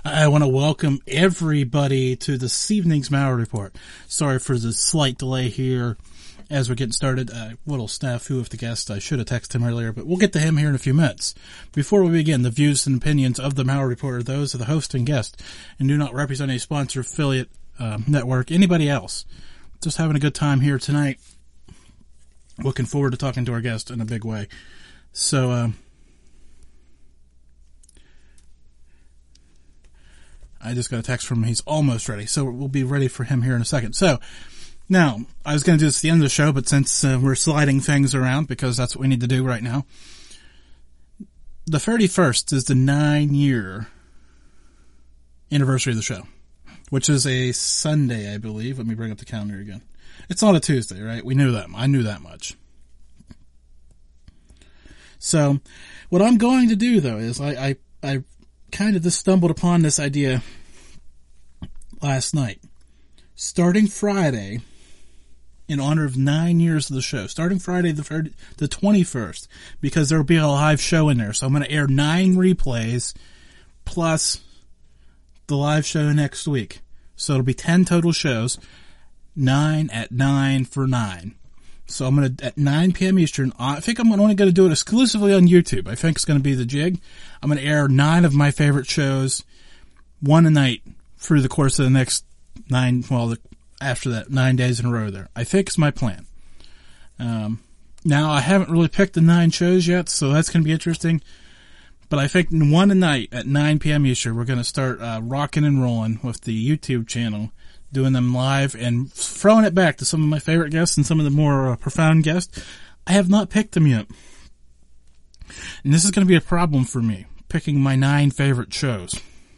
I want to welcome everybody to this evening's Mallory Report. Sorry for the slight delay here as we're getting started. A little snafu with the guest. I should have texted him earlier, but we'll get to him here in a few minutes. Before we begin, the views and opinions of the Mallory Report are those of the host and guest and do not represent a sponsor, affiliate, network, anybody else. Just having a good time here tonight. Looking forward to talking to our guest in a big way. So, I just got a text from him. He's almost ready. So we'll be ready for him here in a second. So now I was going to do this at the end of the show, but since we're sliding things around because that's what we need to do right now, the 31st is the 9-year anniversary of the show, which is a Sunday, I believe. Let me bring up the calendar again. It's not a Tuesday, right? We knew that. I knew that much. So what I'm going to do though is I kind of just stumbled upon this idea last night. Starting Friday, in honor of 9 years of the show, starting Friday the 21st, because there will be a live show in there. So I'm going to air 9 replays plus the live show next week. So it'll be 10 total shows, 9 at 9 for 9. So I'm going to, at 9 p.m. Eastern, I think I'm only going to do it exclusively on YouTube. I think it's going to be the jig. I'm going to air 9 of my favorite shows, one a night through the course of the next 9, after that, 9 days in a row there. I think it's my plan. Now, I haven't really picked the 9 shows yet, so that's going to be interesting. But I think one a night at 9 p.m. Eastern, we're going to start rocking and rolling with the YouTube channel, doing them live and throwing it back to some of my favorite guests and some of the more profound guests. I have not picked them yet. And this is going to be a problem for me, picking my 9 favorite shows.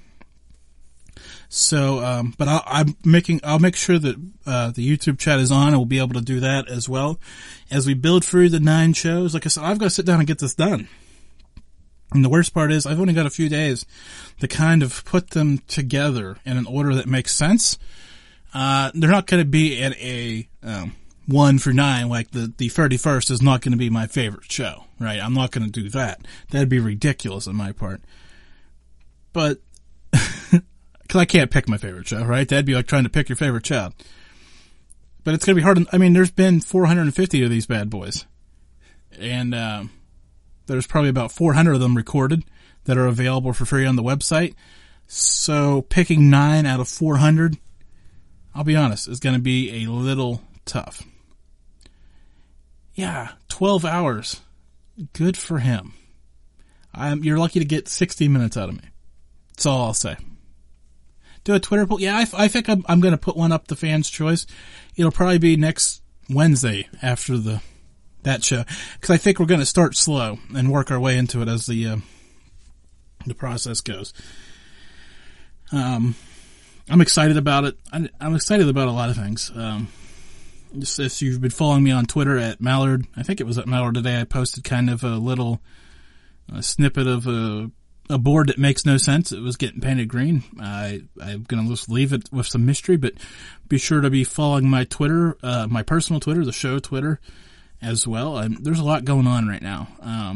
So, but I'll make sure that the YouTube chat is on, and we'll be able to do that as well. As we build through the 9 shows, like I said, I've got to sit down and get this done. And the worst part is I've only got a few days to kind of put them together in an order that makes sense. They're not going to be at a 1 for 9, like the 31st is not going to be my favorite show, right? I'm not going to do that. That'd be ridiculous on my part. But, because I can't pick my favorite show, right? That'd be like trying to pick your favorite child. But it's going to be hard. I mean, there's been 450 of these bad boys. And there's probably about 400 of them recorded that are available for free on the website. So picking 9 out of 400... I'll be honest, it's going to be a little tough. Yeah, 12 hours. Good for him. You're lucky to get 60 minutes out of me. That's all I'll say. Do a Twitter poll? Yeah, I think I'm going to put one up, the fans' choice. It'll probably be next Wednesday after that show. Because I think we're going to start slow and work our way into it as the process goes. I'm excited about it. I'm excited about a lot of things. Just if you've been following me on Twitter at Mallard, I think it was at Mallard today, I posted kind of a little snippet of a board that makes no sense. It was getting painted green. I'm going to just leave it with some mystery, but be sure to be following my Twitter, my personal Twitter, the show Twitter as well. There's a lot going on right now.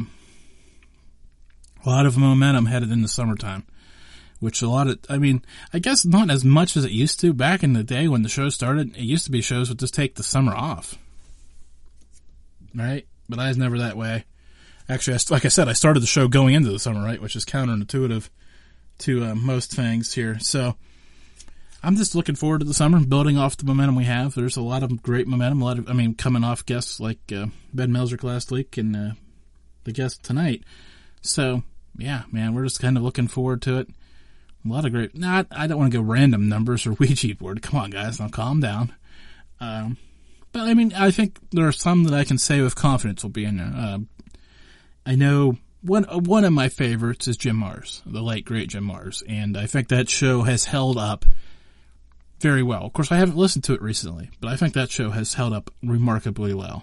A lot of momentum headed into summertime. Which I guess not as much as it used to. Back in the day when the show started, it used to be shows would just take the summer off. Right? But I was never that way. Actually, like I said, I started the show going into the summer, right? Which is counterintuitive to most things here. So, I'm just looking forward to the summer, building off the momentum we have. There's a lot of great momentum. Coming off guests like Ben Melzerk last week and the guest tonight. So, yeah, man, we're just kind of looking forward to it. A lot of great, I don't want to go random numbers or Ouija board. Come on, guys, now calm down. But I think there are some that I can say with confidence will be in there. I know one of my favorites is Jim Marrs, the late great Jim Marrs, and I think that show has held up very well. Of course, I haven't listened to it recently, but I think that show has held up remarkably well.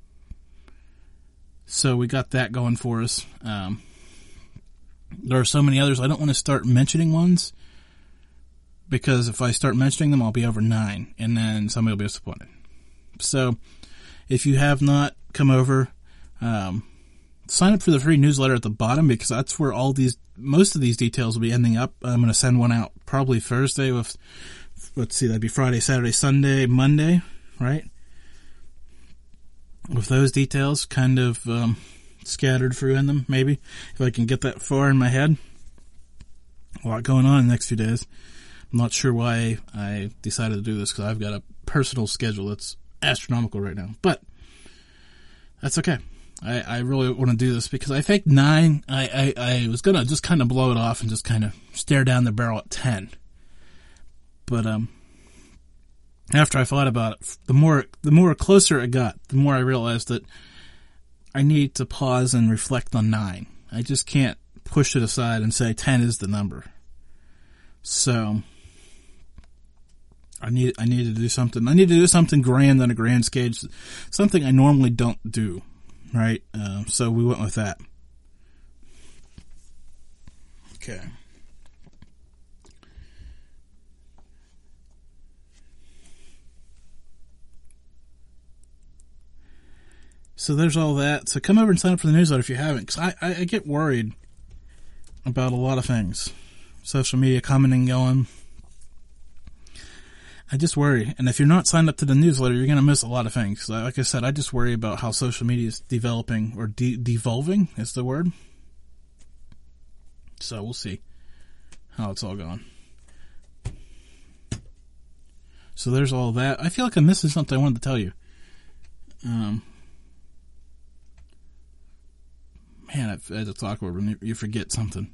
So we got that going for us. There are so many others. I don't want to start mentioning ones because if I start mentioning them, I'll be over 9 and then somebody will be disappointed. So if you have not come over, sign up for the free newsletter at the bottom, because that's where most of these details will be ending up. I'm going to send one out probably Thursday with, let's see, that'd be Friday, Saturday, Sunday, Monday, right? With those details kind of scattered through in them, maybe, if I can get that far in my head. A lot going on in the next few days. I'm not sure why I decided to do this, because I've got a personal schedule that's astronomical right now. But that's okay. I really want to do this because I think 9, I was going to just kind of blow it off and just kind of stare down the barrel at 10. But after I thought about it, the more closer it got, the more I realized that I need to pause and reflect on 9. I just can't push it aside and say 10 is the number. So I need to do something. I need to do something grand on a grand stage, something I normally don't do. Right, so we went with that. Okay. So there's all that. So come over and sign up for the newsletter if you haven't, because I get worried about a lot of things. Social media coming and going. I just worry. And if you're not signed up to the newsletter, you're going to miss a lot of things. Like I said, I just worry about how social media is developing, or devolving is the word. So we'll see how it's all going. So there's all that. I feel like I'm missing something I wanted to tell you. Man, it's awkward when you forget something.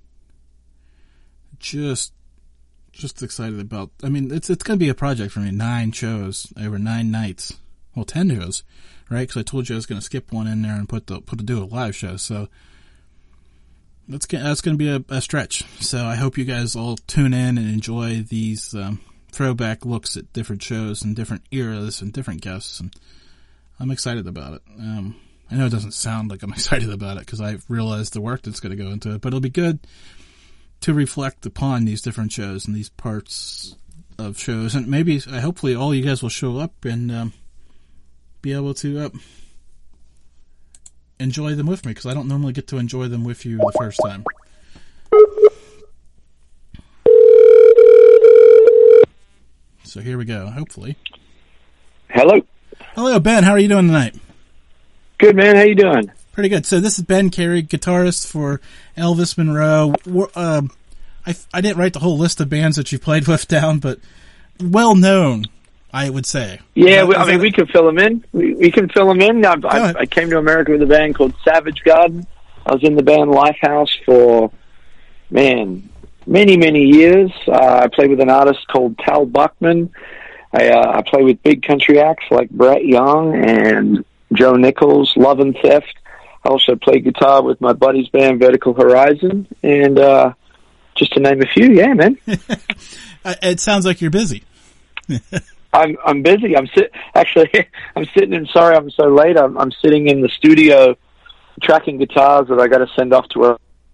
Just excited about, I mean, it's going to be a project for me. 9 shows over 9 nights. Well, 10 shows, right? Because I told you I was going to skip one in there and do a live show. So that's going to be a stretch. So I hope you guys all tune in and enjoy these throwback looks at different shows and different eras and different guests. And I'm excited about it. I know it doesn't sound like I'm excited about it because I realize the work that's going to go into it, but it'll be good to reflect upon these different shows and these parts of shows, and maybe, hopefully, all you guys will show up and be able to enjoy them with me, because I don't normally get to enjoy them with you the first time. So here we go, hopefully. Hello, Ben. How are you doing tonight? Good, man. How you doing? Pretty good. So this is Ben Carey, guitarist for Elvis Monroe. I didn't write the whole list of bands that you've played with down, but well known, I would say. Yeah, we can fill them in. We can fill them in. I came to America with a band called Savage Garden. I was in the band Lifehouse for, many, many years. I played with an artist called Tal Buckman. I play with big country acts like Brett Young and Joe Nichols, Love and Theft. I also play guitar with my buddy's band, Vertical Horizon, and just to name a few, yeah, man. It sounds like you're busy. I'm busy. I'm sitting in. Sorry, I'm so late. I'm sitting in the studio tracking guitars that I got to send off to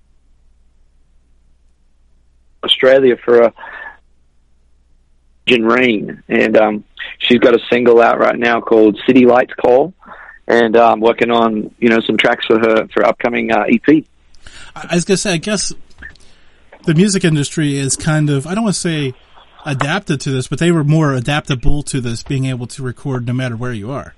Australia for a Rain, and she's got a single out right now called City Lights Call. And I'm working on, some tracks for her for upcoming EP. I was going to say, I guess the music industry is kind of, I don't want to say adapted to this, but they were more adaptable to this, being able to record no matter where you are.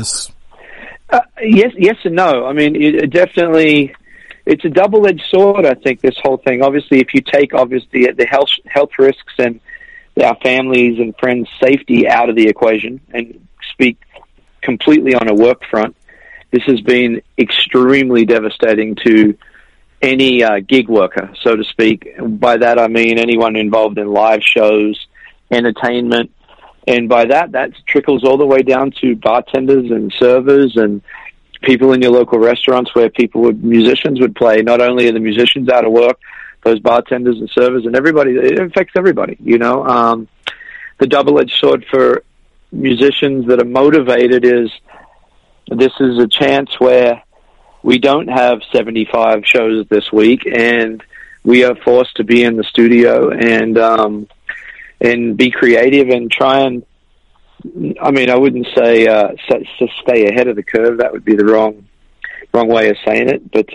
Yes and no. I mean, it definitely, it's a double-edged sword, I think, this whole thing. Obviously, if you take, the health risks and our families and friends' safety out of the equation and speak completely on a work front, this has been extremely devastating to any gig worker, so to speak. By that I mean anyone involved in live shows, entertainment, and by that trickles all the way down to bartenders and servers and people in your local restaurants where musicians would play. Not only are the musicians out of work, those bartenders and servers and everybody, it affects everybody, The double-edged sword for musicians that are motivated is this is a chance where we don't have 75 shows this week, and we are forced to be in the studio and be creative and try and, I wouldn't say to stay ahead of the curve. That would be the wrong wrong way of saying it, but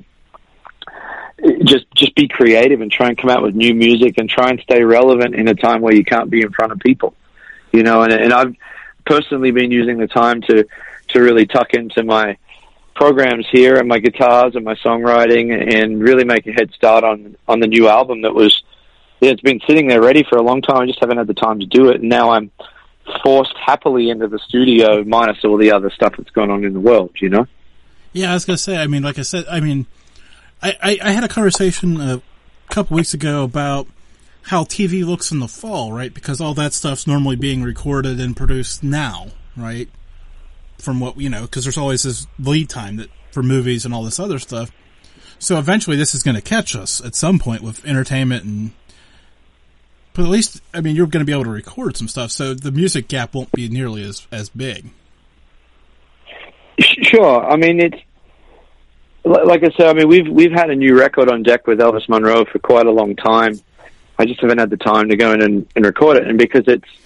just be creative and try and come out with new music and try and stay relevant in a time where you can't be in front of people, you know. And I've personally been using the time to really tuck into my programs here and my guitars and my songwriting and really make a head start on the new album it's been sitting there ready for a long time. I just haven't had the time to do it, and now I'm forced happily into the studio minus all the other stuff that's going on in the world, you know. Yeah, I was going to say, I mean, like I said, I mean, I had a conversation a couple weeks ago about how TV looks in the fall, right? Because all that stuff's normally being recorded and produced now, right? From what, you know, because there's always this lead time that for movies and all this other stuff. So eventually this is going to catch us at some point with entertainment but at least, I mean, you're going to be able to record some stuff, so the music gap won't be nearly as big. Sure. I mean, it's, like I said, I mean, we've had a new record on deck with Elvis Monroe for quite a long time. I just haven't had the time to go in and record it, and because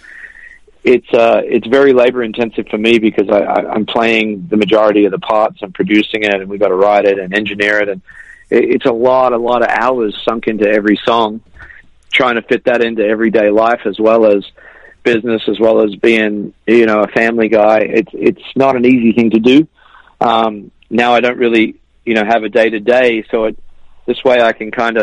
it's very labor intensive for me because I'm playing the majority of the parts and producing it, and we've got to write it and engineer it, and it's a lot of hours sunk into every song, trying to fit that into everyday life as well as business, as well as being, you know, a family guy. It's not an easy thing to do. Now I don't really, you know, have a day to day, so this way I can kind of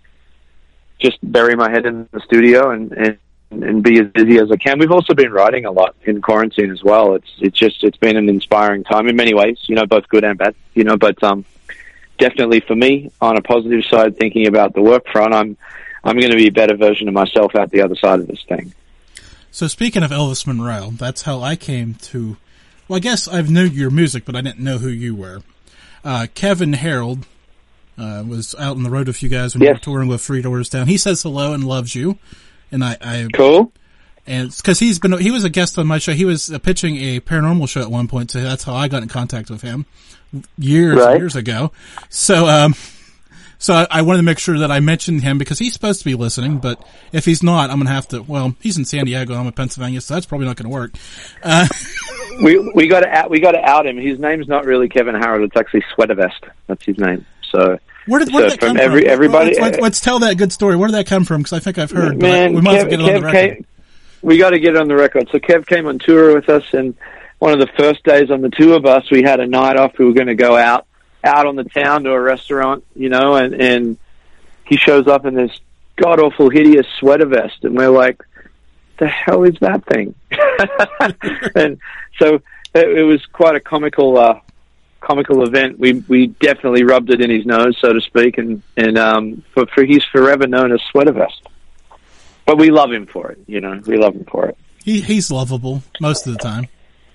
just bury my head in the studio and be as busy as I can. We've also been writing a lot in quarantine as well. It's been an inspiring time in many ways, you know, both good and bad, you know, but definitely for me, on a positive side, thinking about the work front, I'm going to be a better version of myself out the other side of this thing. So speaking of Elvis Monroe, that's how I came to, well, I guess I've known your music, but I didn't know who you were. Kevin Harold was out on the road with you guys when you were touring with Three Doors Down. He says hello and loves you. And I cool. And it's because he was a guest on my show. He was pitching a paranormal show at one point, so that's how I got in contact with him years ago. So, so I wanted to make sure that I mentioned him because he's supposed to be listening, but if he's not, I'm going to have to, well, he's in San Diego, I'm in Pennsylvania, so that's probably not going to work. We got to out him. His name's not really Kevin Harold, it's actually Sweatervest. That's his name. So where did that come from? Everybody, let's tell that good story. Where did that come from? Because I think I've heard, but we might have to get it on the record. We got to get it on the record. So Kev came on tour with us, and one of the first days on the tour bus, we had a night off. We were going to go out on the town to a restaurant, you know, and he shows up in this god-awful, hideous sweater vest, and we're like, the hell is that thing? And so it was quite a comical event. We definitely rubbed it in his nose, so to speak, and for he's forever known as Sweater Vest. But we love him for it, you know. We love him for it. He's lovable most of the time.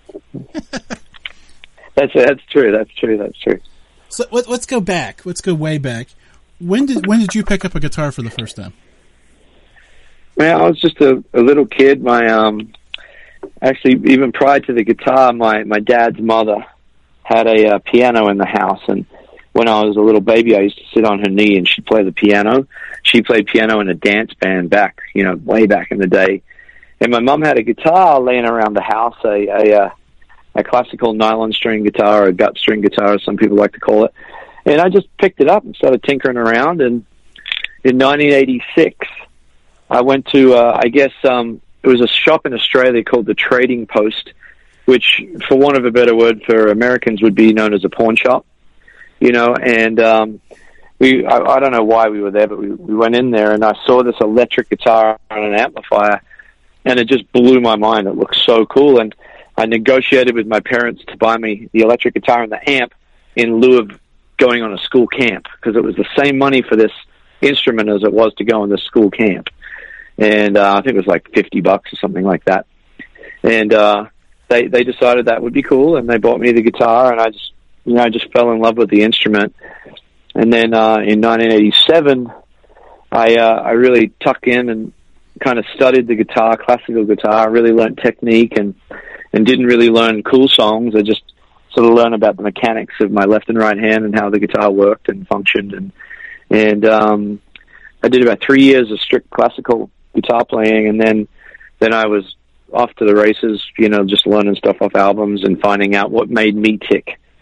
That's true. So let's go back. Let's go way back. When did you pick up a guitar for the first time? Man, I was just a little kid. My actually, even prior to the guitar, my dad's mother had a piano in the house, and when I was a little baby, I used to sit on her knee and she'd play the piano. She played piano in a dance band back, you know, way back in the day. And my mom had a guitar laying around the house, a classical nylon string guitar, or a gut string guitar, as some people like to call it. And I just picked it up and started tinkering around. And in 1986, I went to, it was a shop in Australia called the Trading Post, which, for want of a better word for Americans, would be known as a pawn shop, you know. And I don't know why we were there, but we went in there, and I saw this electric guitar on an amplifier, and it just blew my mind. It looked so cool, and I negotiated with my parents to buy me the electric guitar and the amp in lieu of going on a school camp, because it was the same money for this instrument as it was to go on the school camp. And I think it was like $50 or something like that. And they decided that would be cool, and they bought me the guitar, and I just fell in love with the instrument. And then in 1987, I really tucked in and kind of studied the guitar, classical guitar. I really learned technique and didn't really learn cool songs. I just sort of learned about the mechanics of my left and right hand and how the guitar worked and functioned. And I did about 3 years of strict classical guitar playing, and then I was off to the races, you know, just learning stuff off albums and finding out what made me tick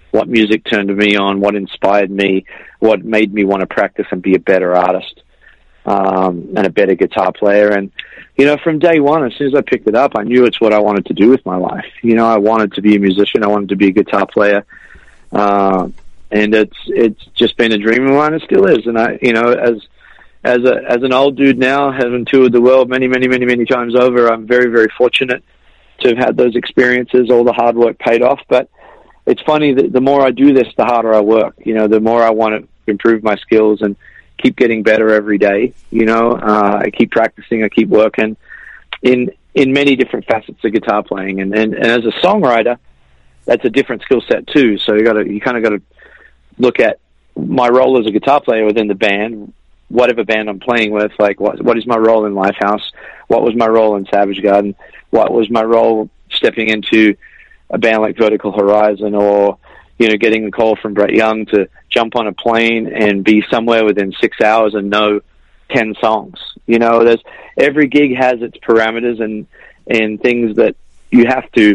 what music turned me on, what inspired me, what made me want to practice and be a better artist, and a better guitar player. And, you know, from day one, as soon as I picked it up, I knew it's what I wanted to do with my life. You know, I wanted to be a musician. I wanted to be a guitar player. And it's just been a dream of mine. It still is. And I, you know, as an old dude now, having toured the world many times over, I'm very, very fortunate to have had those experiences. All the hard work paid off. But it's funny that the more I do this, the harder I work. You know, the more I want to improve my skills and keep getting better every day. You know, I keep practicing, I keep working in many different facets of guitar playing. And as a songwriter, that's a different skill set too. So you kind of got to look at my role as a guitar player within the band, whatever band I'm playing with. Like, what is my role in Lifehouse? What was my role in Savage Garden? What was my role stepping into a band like Vertical Horizon, or, you know, getting a call from Brett Young to jump on a plane and be somewhere within 6 hours and know 10 songs. You know, every gig has its parameters and things that you have to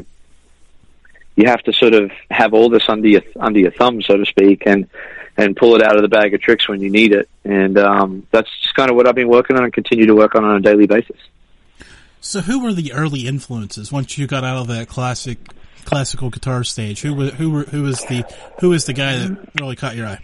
sort of have all this under your thumb, so to speak, and pull it out of the bag of tricks when you need it. And that's just kind of what I've been working on and continue to work on a daily basis. So who were the early influences once you got out of that classical guitar stage? Who was the guy that really caught your eye?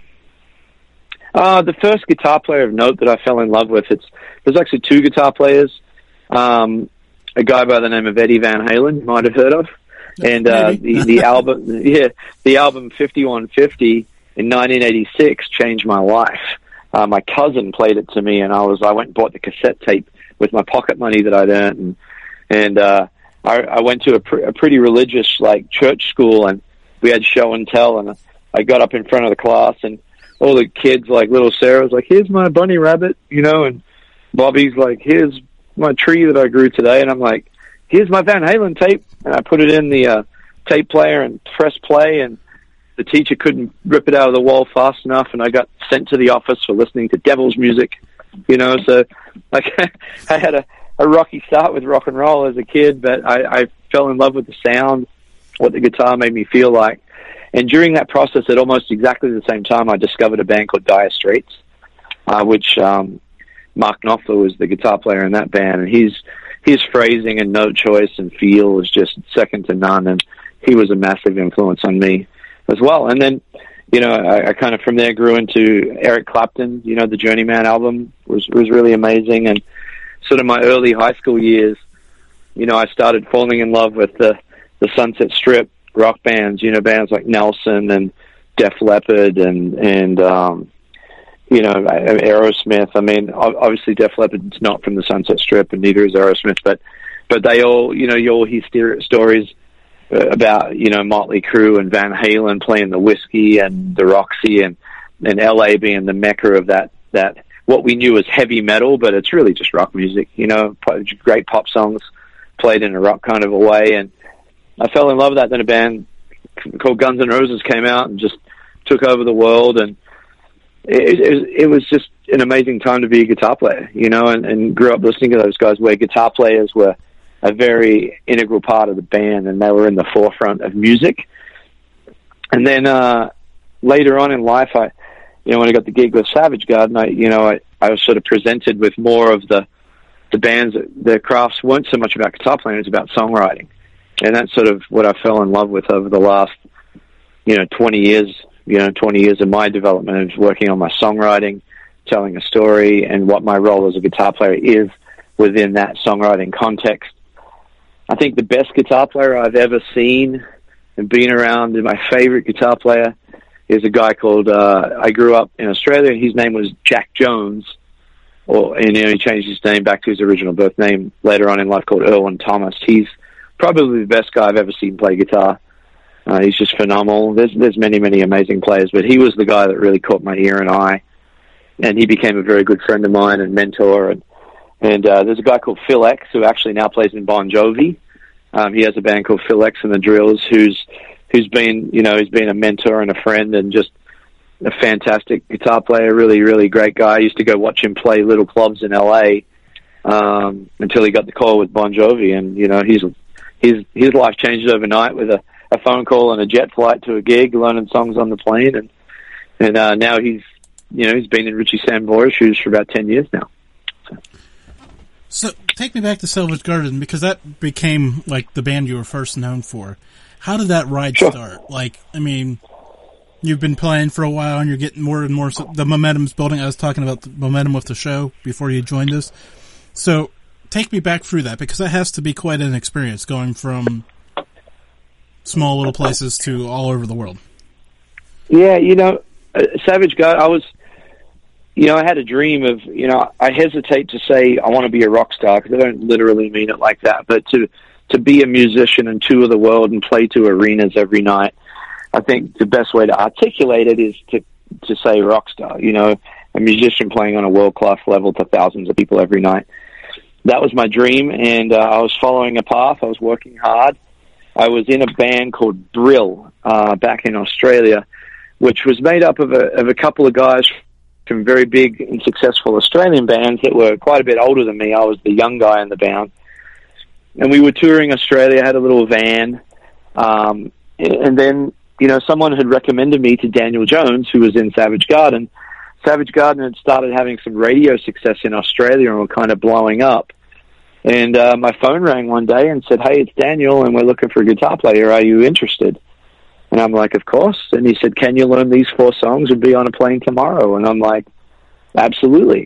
The first guitar player of note that I fell in love with, there's actually two guitar players. A guy by the name of Eddie Van Halen, you might have heard of. And the album 5150 in 1986 changed my life. My cousin played it to me, and I went and bought the cassette tape with my pocket money that I'd earned, and I went to a pretty religious, like, church school, and we had show and tell, and I got up in front of the class, and all the kids, like little Sarah, was like, "Here's my bunny rabbit," you know, and Bobby's like, "Here's my tree that I grew today," and I'm like, "Here's my Van Halen tape," and I put it in the tape player and press play, and the teacher couldn't rip it out of the wall fast enough, and I got sent to the office for listening to devil's music, you know. So, like, I had a rocky start with rock and roll as a kid, but I fell in love with the sound, what the guitar made me feel like. And during that process, at almost exactly the same time, I discovered a band called Dire Straits, which Mark Knopfler was the guitar player in that band, and his phrasing and note choice and feel was just second to none, and he was a massive influence on me as well. And then, you know, I kind of from there grew into Eric Clapton. You know, the Journeyman album was really amazing. And sort of my early high school years, you know, I started falling in love with the Sunset Strip rock bands, you know, bands like Nelson and Def Leppard and you know, Aerosmith. I mean, obviously Def Leppard's not from the Sunset Strip, and neither is Aerosmith, but they all, you know, you all hear stories about, you know, Motley Crue and Van Halen playing the Whiskey and the Roxy, and LA being the mecca of that what we knew as heavy metal, but it's really just rock music, you know, great pop songs played in a rock kind of a way. And I fell in love with that. Then a band called Guns N' Roses came out and just took over the world, and it was just an amazing time to be a guitar player, you know, and grew up listening to those guys where guitar players were a very integral part of the band, and they were in the forefront of music. And then later on in life, when I got the gig with Savage Garden, I was sort of presented with more of the bands. Their crafts weren't so much about guitar playing; it was about songwriting, and that's sort of what I fell in love with over the last 20 years. 20 years of my development is working on my songwriting, telling a story, and what my role as a guitar player is within that songwriting context. I think the best guitar player I've ever seen and been around, and my favorite guitar player, is a guy called, I grew up in Australia, and his name was Jack Jones, and he changed his name back to his original birth name later on in life, called Erwin Thomas. He's probably the best guy I've ever seen play guitar. He's just phenomenal. There's many, many amazing players, but he was the guy that really caught my ear and eye, and he became a very good friend of mine and mentor. And there's a guy called Phil X, who actually now plays in Bon Jovi. He has a band called Phil X and the Drills, who's been a mentor and a friend, and just a fantastic guitar player, really, really great guy. I used to go watch him play little clubs in LA until he got the call with Bon Jovi, and his life changed overnight with a a phone call and a jet flight to a gig, learning songs on the plane, and now he's been in Richie Sambora's shoes for about 10 years now. So take me back to Savage Garden, because that became like the band you were first known for. How did that ride start? Like, I mean, you've been playing for a while and you're getting more and more, the momentum's building. I was talking about the momentum of the show before you joined us. So take me back through that, because that has to be quite an experience, going from small little places to all over the world. Yeah, Savage Garden, I had a dream of, I hesitate to say I want to be a rock star, because I don't literally mean it like that, but to be a musician and tour the world and play to arenas every night, I think the best way to articulate it is to say rock star, a musician playing on a world-class level to thousands of people every night. That was my dream, and I was following a path. I was working hard. I was in a band called Brill back in Australia, which was made up of a couple of guys from very big and successful Australian bands that were quite a bit older than me. I was the young guy in the band. And we were touring Australia, had a little van. And then, someone had recommended me to Daniel Jones, who was in Savage Garden. Savage Garden had started having some radio success in Australia and were kind of blowing up. And my phone rang one day and said, "Hey, it's Daniel, and we're looking for a guitar player. Are you interested?" And I'm like, "Of course." And he said, "Can you learn these 4 songs and be on a plane tomorrow?" And I'm like, "Absolutely."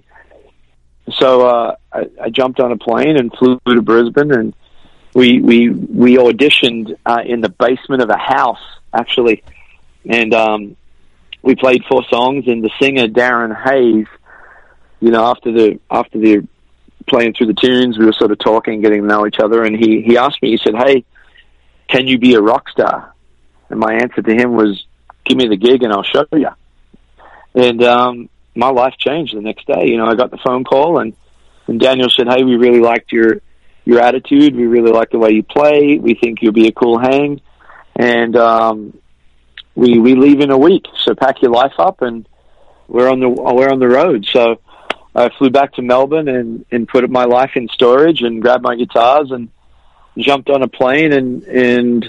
So I jumped on a plane and flew to Brisbane, and we auditioned in the basement of a house, actually. And we played 4 songs, and the singer, Darren Hayes, after the playing through the tunes, we were sort of talking, getting to know each other, and he asked me, he said, "Hey, can you be a rock star?" And my answer to him was, "Give me the gig and I'll show you." And my life changed the next day. I got the phone call, and Daniel said, "Hey, we really liked your attitude. We really like the way you play. We think you'll be a cool hang. And we leave in a week, so pack your life up, and we're on the road." So I flew back to Melbourne and put my life in storage and grabbed my guitars and jumped on a plane, and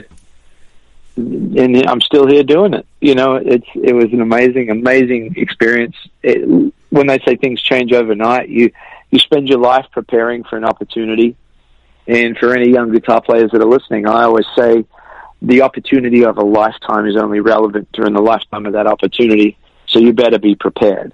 I'm still here doing it. It was an amazing experience. When they say things change overnight, you spend your life preparing for an opportunity. And for any young guitar players that are listening, I always say the opportunity of a lifetime is only relevant during the lifetime of that opportunity. So you better be prepared.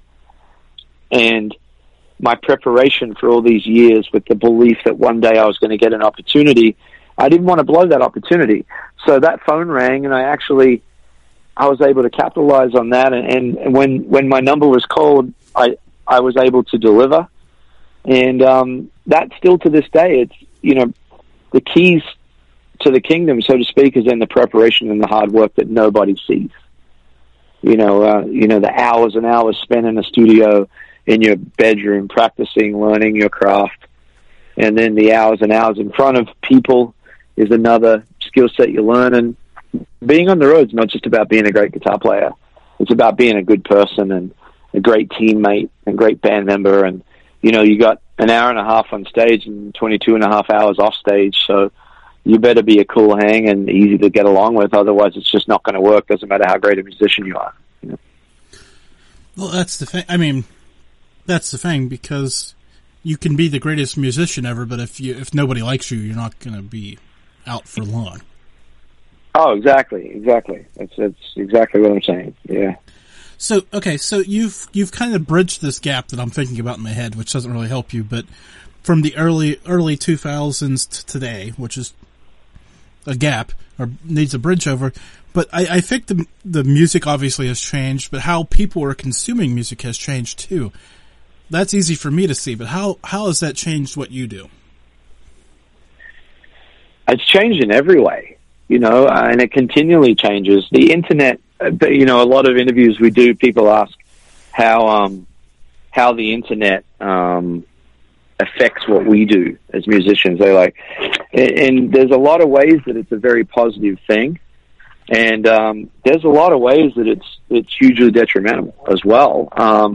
And my preparation for all these years, with the belief that one day I was going to get an opportunity, I didn't want to blow that opportunity. So that phone rang, and I was able to capitalize on that. And when my number was called, I was able to deliver. And that still to this day, it's, the keys to the kingdom, so to speak, is in the preparation and the hard work that nobody sees. The hours and hours spent in a studio, in your bedroom, practicing, learning your craft. And then the hours and hours in front of people is another skill set you learn. And being on the road is not just about being a great guitar player. It's about being a good person and a great teammate and great band member. And, you got an hour and a half on stage and 22 and a half hours off stage. So you better be a cool hang and easy to get along with. Otherwise, it's just not going to work. Doesn't matter how great a musician you are. Well, that's the thing. I mean, that's the thing, because you can be the greatest musician ever, but if nobody likes you, you're not going to be out for long. Oh, exactly. That's exactly what I'm saying. Yeah. So, okay, so you've kind of bridged this gap that I'm thinking about in my head, which doesn't really help you, but from the early 2000s to today, which is a gap, or needs a bridge over, but I think the music obviously has changed, but how people are consuming music has changed too. That's easy for me to see, but how has that changed what you do? It's changed in every way, and it continually changes. The internet, a lot of interviews we do, people ask how the internet affects what we do as musicians. They're like, and there's a lot of ways that it's a very positive thing, and there's a lot of ways that it's hugely detrimental as well.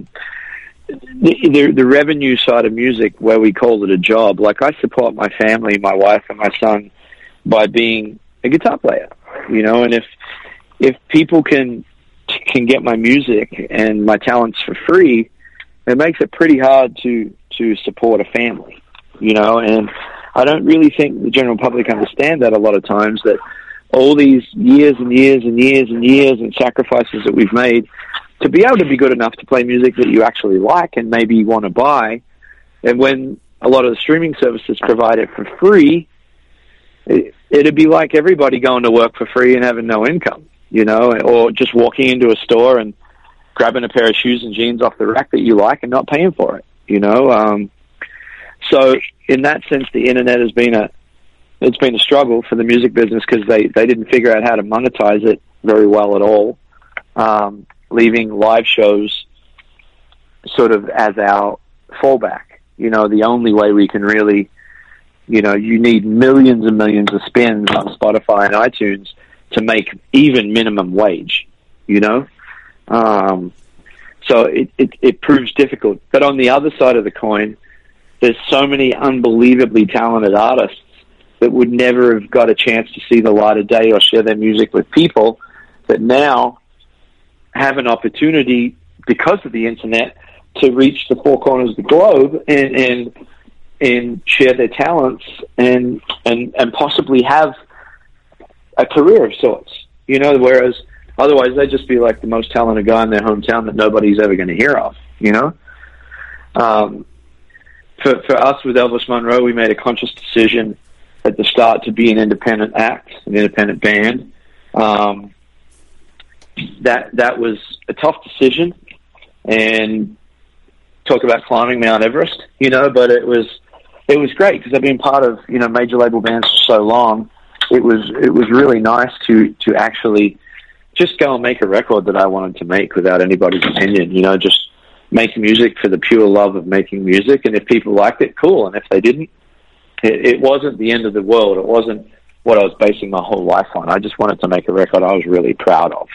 The revenue side of music, where we call it a job, like I support my family, my wife and my son, by being a guitar player. you know. And if people can get my music and my talents for free, it makes it pretty hard to support a family, you know. And I don't really think the general public understand that a lot of times, that all these years and years and years and years and sacrifices that we've made to be able to be good enough to play music that you actually like and maybe want to buy. And when a lot of the streaming services provide it for free, it'd be like everybody going to work for free and having no income, you know, or just walking into a store and grabbing a pair of shoes and jeans off the rack that you like and not paying for it, you know. So in that sense, the internet has been it's been a struggle for the music business, because they didn't figure out how to monetize it very well at all, leaving live shows sort of as our fallback. You know, the only way we can really, you know, you need millions and millions of spins on Spotify and iTunes to make even minimum wage, you know? So it proves difficult. But on the other side of the coin, there's so many unbelievably talented artists that would never have got a chance to see the light of day or share their music with people, that now have an opportunity, because of the internet, to reach the four corners of the globe and share their talents and possibly have a career of sorts, you know, whereas otherwise they'd just be like the most talented guy in their hometown that nobody's ever going to hear of, you know. For us with Elvis Monroe, we made a conscious decision at the start to be an independent act, an independent band. That was a tough decision, and talk about climbing Mount Everest, you know, but it was great, because I've been part of, you know, major label bands for so long. It was really nice to actually just go and make a record that I wanted to make without anybody's opinion, you know, just make music for the pure love of making music. And if people liked it, cool. And if they didn't, it wasn't the end of the world. It wasn't what I was basing my whole life on. I just wanted to make a record I was really proud of.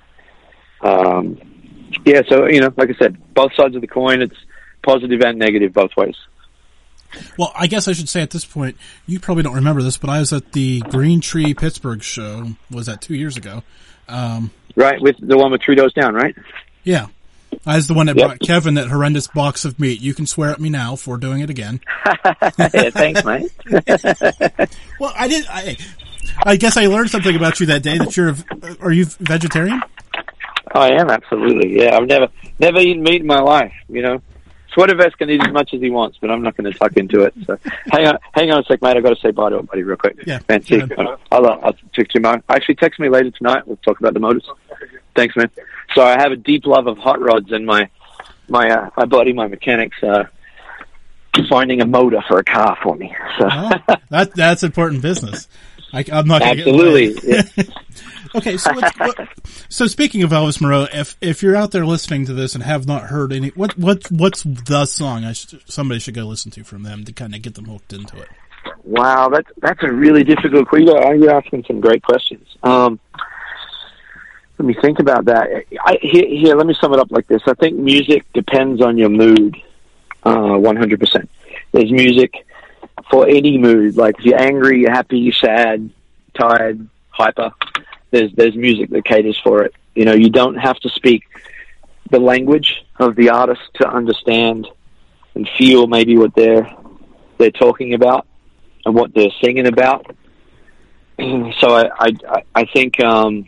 Yeah, so, you know, like I said, both sides of the coin, it's positive and negative both ways. Well, I guess I should say at this point, you probably don't remember this, but I was at the Green Tree Pittsburgh show, was that 2 years ago? Right, with the one with Three Doors Down, right? Yeah. I was the one that brought Kevin that horrendous box of meat. You can swear at me now for doing it again. Yeah, thanks, mate. Well, I guess I learned something about you that day, that are you vegetarian? I am, absolutely. Yeah, I've never eaten meat in my life, you know. Sweatervest can eat as much as he wants, but I'm not going to tuck into it. So hang on a sec, mate. I've got to say bye to everybody real quick. Yeah. Fancy. I'll text you, man. Actually, text me later tonight. We'll talk about the motors. Thanks, man. So I have a deep love of hot rods, and my buddy, my mechanic's finding a motor for a car for me. So that's important business. I'm not gonna absolutely. Get yeah. Okay, so speaking of Elvis Monroe, if you're out there listening to this and have not heard any, what's the song somebody should go listen to from them to kind of get them hooked into it? Wow, that's a really difficult question. You're asking some great questions. Let me think about that. Here, let me sum it up like this. I think music depends on your mood, 100%. There's music for any mood. Like if you're angry, you're happy, you're sad, tired, hyper. There's music that caters for it. You know, you don't have to speak the language of the artist to understand and feel maybe what they're talking about and what they're singing about. So I think I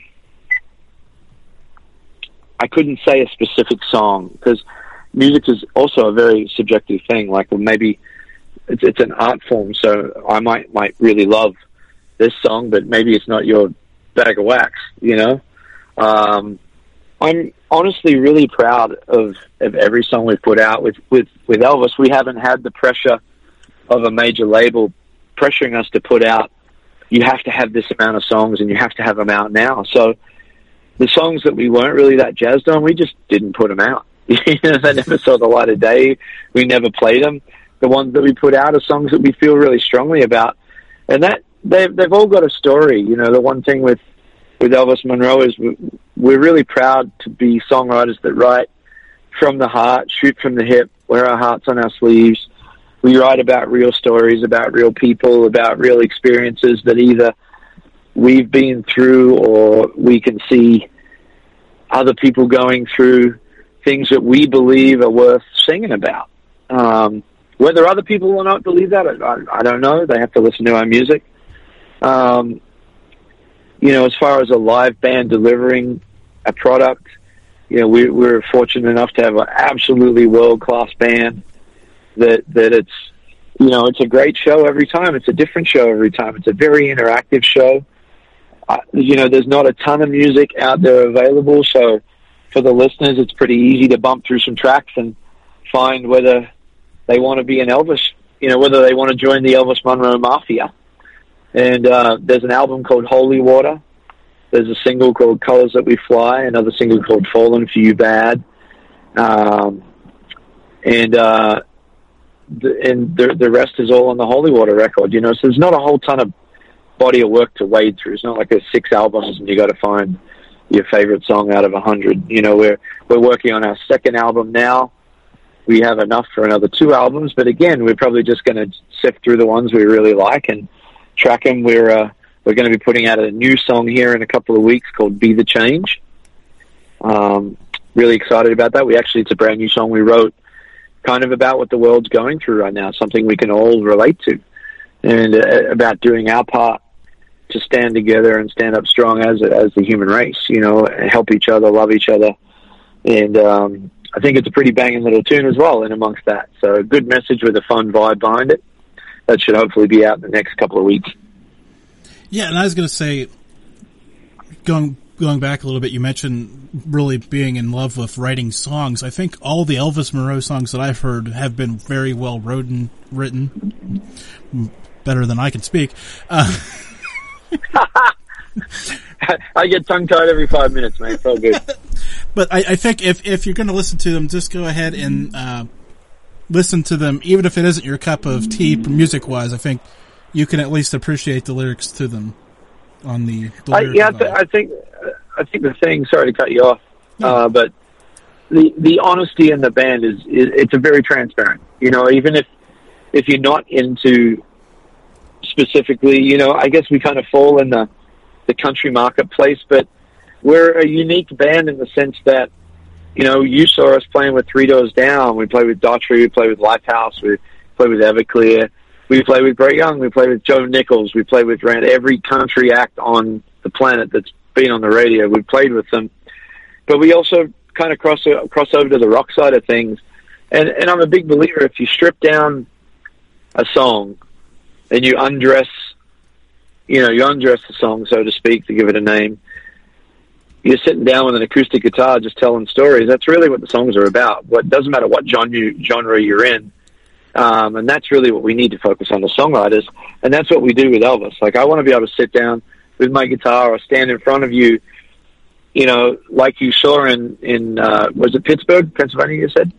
couldn't say a specific song, because music is also a very subjective thing. Like, well, maybe it's an art form, so I might really love this song, but maybe it's not your bag of wax, you know. I'm honestly really proud of every song we've put out. With Elvis, we haven't had the pressure of a major label pressuring us to put out, you have to have this amount of songs and you have to have them out now. So the songs that we weren't really that jazzed on, we just didn't put them out. You know, they never saw the light of day. We never played them. The ones that we put out are songs that we feel really strongly about, and that they've all got a story. You know, the one thing with Elvis Monroe is we're really proud to be songwriters that write from the heart, shoot from the hip, wear our hearts on our sleeves. We write about real stories, about real people, about real experiences that either we've been through, or we can see other people going through things that we believe are worth singing about. Whether other people will not believe that, I don't know. They have to listen to our music. As far as a live band delivering a product, we're fortunate enough to have an absolutely world-class band that it's, it's a great show every time. It's a different show every time. It's a very interactive show. There's not a ton of music out there available, so for the listeners, it's pretty easy to bump through some tracks and find whether they want to be an Elvis, whether they want to join the Elvis Monroe Mafia. And there's an album called Holy Water. There's a single called Colors That We Fly, another single called Fallen For You Bad. And the rest is all on the Holy Water record, so there's not a whole ton of body of work to wade through. It's not like there's 6 albums and you got to find your favorite song out of 100. We're working on our second album now. We have enough for another 2 albums, but again, we're probably just going to sift through the ones we really like and track them. We're going to be putting out a new song here in a couple of weeks called Be the Change. Really excited about that. It's a brand new song we wrote kind of about what the world's going through right now, something we can all relate to, and about doing our part to stand together and stand up strong as the human race, help each other, love each other. And I think it's a pretty banging little tune as well in amongst that. So a good message with a fun vibe behind it. That should hopefully be out in the next couple of weeks. Yeah, and I was going to say, going back a little bit, you mentioned really being in love with writing songs. I think all the Elvis Monroe songs that I've heard have been very well written, better than I can speak. I get tongue-tied every 5 minutes, man. It's all good. But I think if you're going to listen to them, just go ahead and listen to them, even if it isn't your cup of tea music-wise. I think you can at least appreciate the lyrics to them on the I think the thing. Sorry to cut you off, but the honesty in the band is it's a very transparent. Even if you're not into specifically, I guess we kind of fall in the country marketplace, but we're a unique band in the sense that, you saw us playing with Three Doors Down. We play with Daughtry. We play with Lifehouse. We play with Everclear. We play with Brett Young. We play with Joe Nichols. We play with around every country act on the planet that's been on the radio. We played with them. But we also kind of cross over to the rock side of things. And I'm a big believer, if you strip down a song and you undress the song, so to speak, to give it a name, you're sitting down with an acoustic guitar just telling stories. That's really what the songs are about. It doesn't matter what genre you're in. And that's really what we need to focus on, the songwriters. And that's what we do with Elvis. Like, I want to be able to sit down with my guitar or stand in front of you, like you saw in was it Pittsburgh, Pennsylvania, you said?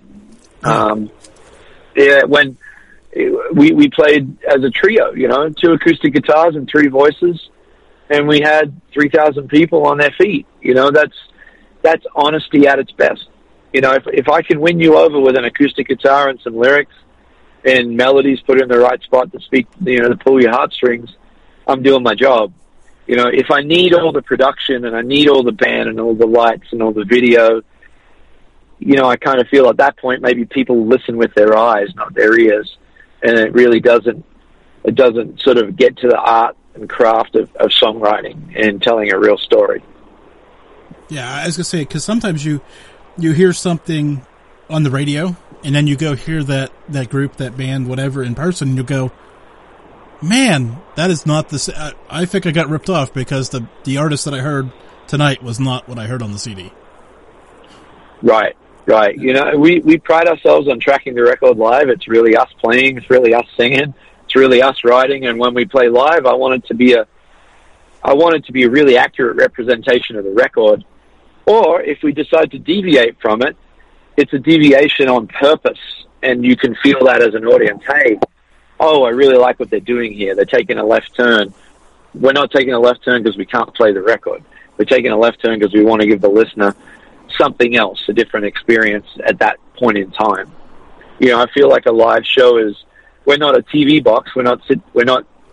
When we played as a trio, 2 acoustic guitars and 3 voices, and we had 3,000 people on their feet. That's honesty at its best. If I can win you over with an acoustic guitar and some lyrics and melodies put in the right spot to speak, to pull your heartstrings, I'm doing my job. If I need all the production and I need all the band and all the lights and all the video, I kind of feel at that point maybe people listen with their eyes, not their ears, and it really doesn't sort of get to the art and craft of songwriting and telling a real story. Yeah, I was going to say, because sometimes you hear something on the radio, and then you go hear that group, that band, whatever, in person, and you go, man, that is not the... I think I got ripped off because the artist that I heard tonight was not what I heard on the CD. Right. We pride ourselves on tracking the record live. It's really us playing. It's really us singing. It's really us writing. And when we play live, I want it to be a really accurate representation of the record. Or if we decide to deviate from it, it's a deviation on purpose, and you can feel that as an audience. Hey, I really like what they're doing here. They're taking a left turn. We're not taking a left turn because we can't play the record. We're taking a left turn because we want to give the listener something else, a different experience at that point in time. I feel like a live show is, we're not a TV box. We're not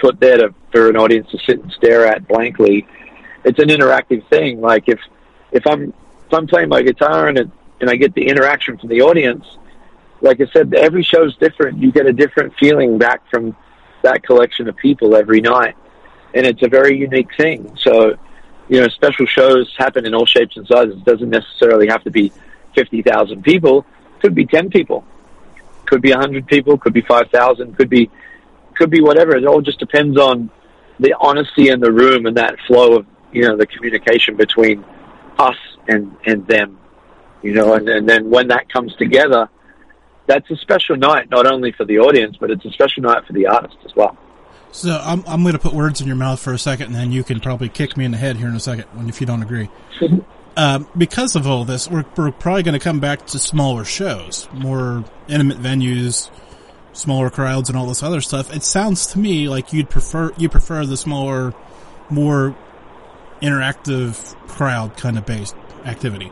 put there for an audience to sit and stare at blankly. It's an interactive thing. Like if I'm playing my guitar and I get the interaction from the audience, like I said, every show's different. You get a different feeling back from that collection of people every night, and it's a very unique thing. So, special shows happen in all shapes and sizes. It doesn't necessarily have to be 50,000 people. It could be 10 people. Could be 100 people. Could be 5,000. Could be whatever. It all just depends on the honesty in the room and that flow of, the communication between us and them, and then when that comes together, that's a special night, not only for the audience, but it's a special night for the artist as well. So I'm going to put words in your mouth for a second, and then you can probably kick me in the head here in a second if you don't agree. Because of all this, we're probably going to come back to smaller shows, more intimate venues, smaller crowds, and all this other stuff. It sounds to me like you prefer the smaller, more interactive crowd kind of based activity.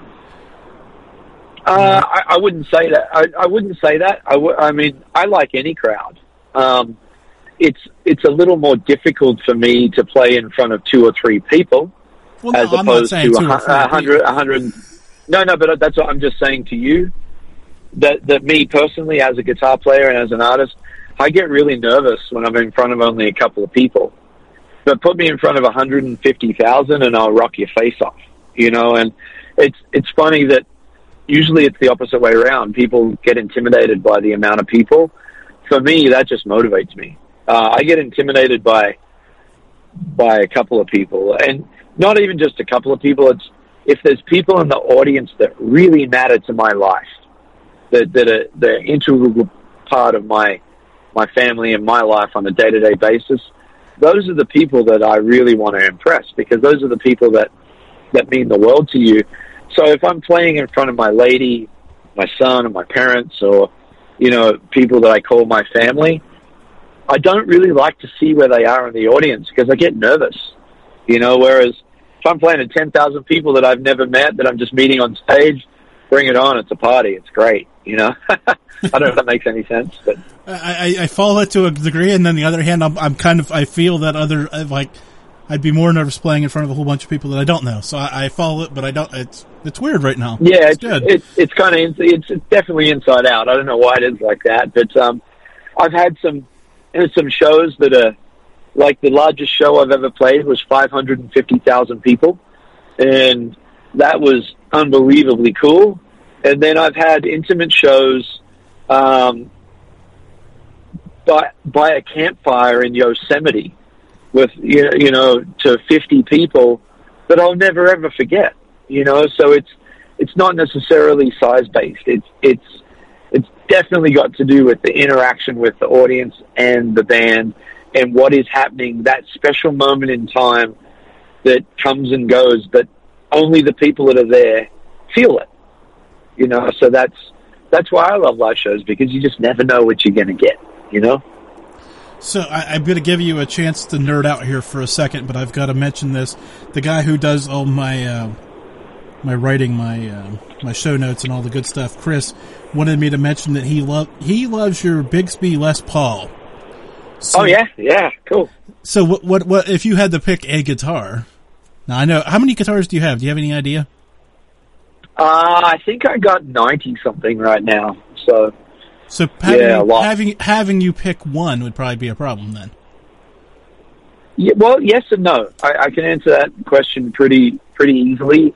I wouldn't say that. I wouldn't say that. I mean, I like any crowd. It's a little more difficult for me to play in front of 2 or 3 people, well, as opposed to 100. No, but that's what I'm just saying to you. That me personally, as a guitar player and as an artist, I get really nervous when I'm in front of only a couple of people. But put me in front of 150,000 and I'll rock your face off, And it's funny that usually it's the opposite way around. People get intimidated by the amount of people. For me, that just motivates me. I get intimidated by a couple of people, and not even just a couple of people. It's if there's people in the audience that really matter to my life, that are the integral part of my family and my life on a day-to-day basis. Those are the people that I really want to impress, because those are the people that mean the world to you. So if I'm playing in front of my lady, my son, or my parents, or, people that I call my family, I don't really like to see where they are in the audience because I get nervous, whereas if I'm playing to 10,000 people that I've never met, that I'm just meeting on stage, bring it on. It's a party. It's great, I don't know if that makes any sense, but I follow it to a degree, and then the other hand, I feel that I'd be more nervous playing in front of a whole bunch of people that I don't know. So I follow it, but I don't. It's weird right now. Yeah, it's good. It's kind of it's definitely inside out. I don't know why it is like that, but I've had some shows that are like the largest show I've ever played was 550,000 people, and that was unbelievably cool. And then I've had intimate shows by a campfire in Yosemite with, to 50 people that I'll never ever forget, so it's not necessarily size based. It's definitely got to do with the interaction with the audience and the band and what is happening, that special moment in time that comes and goes, but only the people that are there feel it, so that's why I love live shows, because you just never know what you're going to get, So I'm going to give you a chance to nerd out here for a second, but I've got to mention this. The guy who does all my my writing, my show notes and all the good stuff, Chris, wanted me to mention that he loves your Bigsby Les Paul. So, oh yeah, cool. So what if you had to pick a guitar? Now I know, how many guitars do you have? Do you have any idea? I think I got 90 something right now. So having you pick one would probably be a problem then. Yeah, well, yes and no. I can answer that question pretty easily.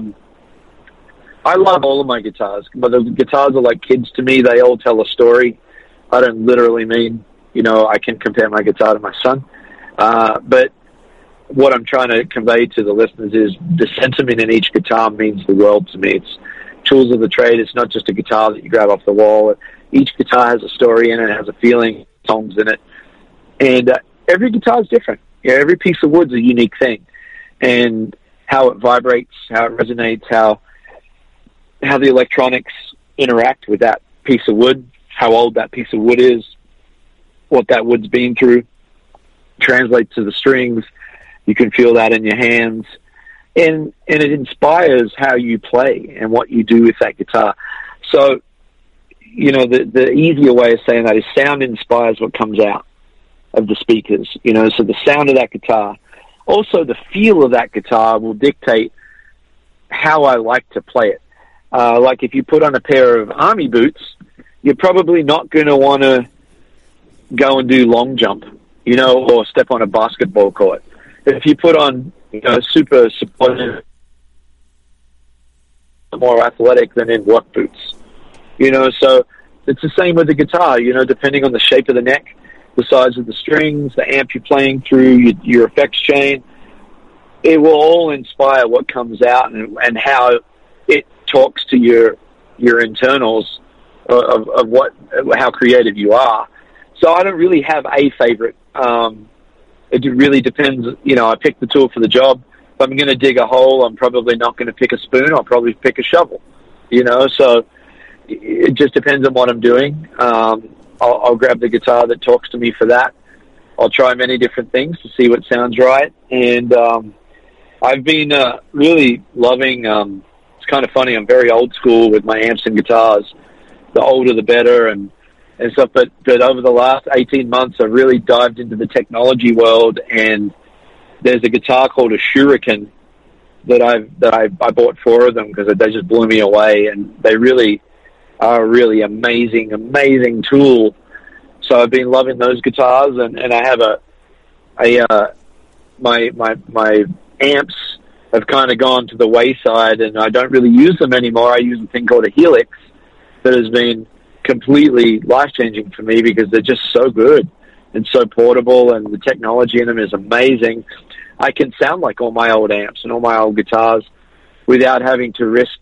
I love all of my guitars, but the guitars are like kids to me. They all tell a story. I don't literally mean, I can compare my guitar to my son. But what I'm trying to convey to the listeners is the sentiment in each guitar means the world to me. It's tools of the trade. It's not just a guitar that you grab off the wall. Each guitar has a story in it, has a feeling, songs in it. And every guitar is different. Every piece of wood's a unique thing. And how it vibrates, how it resonates, how the electronics interact with that piece of wood, how old that piece of wood is, what that wood's been through, translates to the strings. You can feel that in your hands. And it inspires how you play and what you do with that guitar. So, the easier way of saying that is sound inspires what comes out. of the speakers, you know, so the sound of that guitar. Also, the feel of that guitar will dictate how I like to play it. Like if you put on a pair of army boots, you're probably not going to want to go and do long jump, you know, or step on a basketball court. If you put on, you know, super supportive, more athletic than in work boots, you know, so it's the same with the guitar, you know, depending on the shape of the neck, the size of the strings, the amp you're playing through, your effects chain, it will all inspire what comes out and how it talks to your internals of how creative you are. So I don't really have a favorite. It really depends. You know, I pick the tool for the job. If I'm going to dig a hole, I'm probably not going to pick a spoon. I'll probably pick a shovel. You know, so it just depends on what I'm doing. I'll grab the guitar that talks to me for that. I'll try many different things to see what sounds right. And I've been really loving. It's kind of funny. I'm very old school with my amps and guitars. The older, the better, and stuff. But over the last 18 months, I've really dived into the technology world, and there's a guitar called a Shuriken that I bought 4 of them because they just blew me away, and they really are a really amazing tool. So I've been loving those guitars, and I have my amps have kind of gone to the wayside, and I don't really use them anymore. I use a thing called a Helix that has been completely life-changing for me because they're just so good and so portable, and the technology in them is amazing. I can sound like all my old amps and all my old guitars without having to risk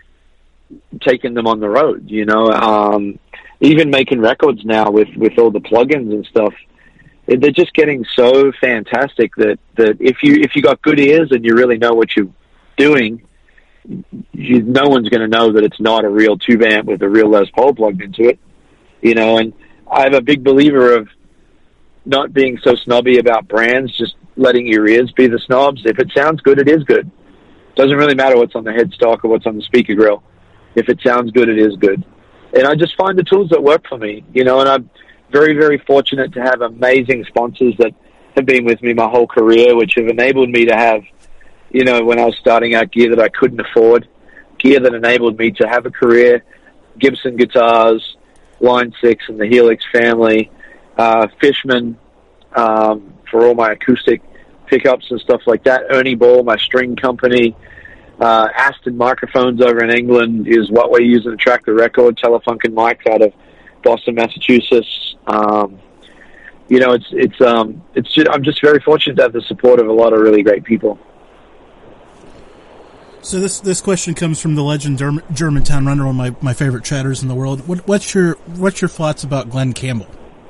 taking them on the road, you know. Even making records now with all the plugins and stuff, they're just getting so fantastic that if you got good ears and you really know what you're doing, no one's going to know that it's not a real tube amp with a real Les Paul plugged into it, you know. And I'm a big believer of not being so snobby about brands, just letting your ears be the snobs. If it sounds good, it is good. Doesn't really matter what's on the headstock or what's on the speaker grill. If it sounds good, it is good. And I just find the tools that work for me, you know, and I'm very, very fortunate to have amazing sponsors that have been with me my whole career, which have enabled me to have, you know, when I was starting out, gear that I couldn't afford, gear that enabled me to have a career. Gibson Guitars, Line 6 and the Helix family, Fishman for all my acoustic pickups and stuff like that, Ernie Ball, my string company, Aston Microphones over in England is what we're using to track the record, Telefunken mics out of Boston, Massachusetts. You know, it's just, I'm just very fortunate to have the support of a lot of really great people. So this question comes from the legend Germantown Runner, one of my favorite chatters in the world. What's your thoughts about Glen Campbell?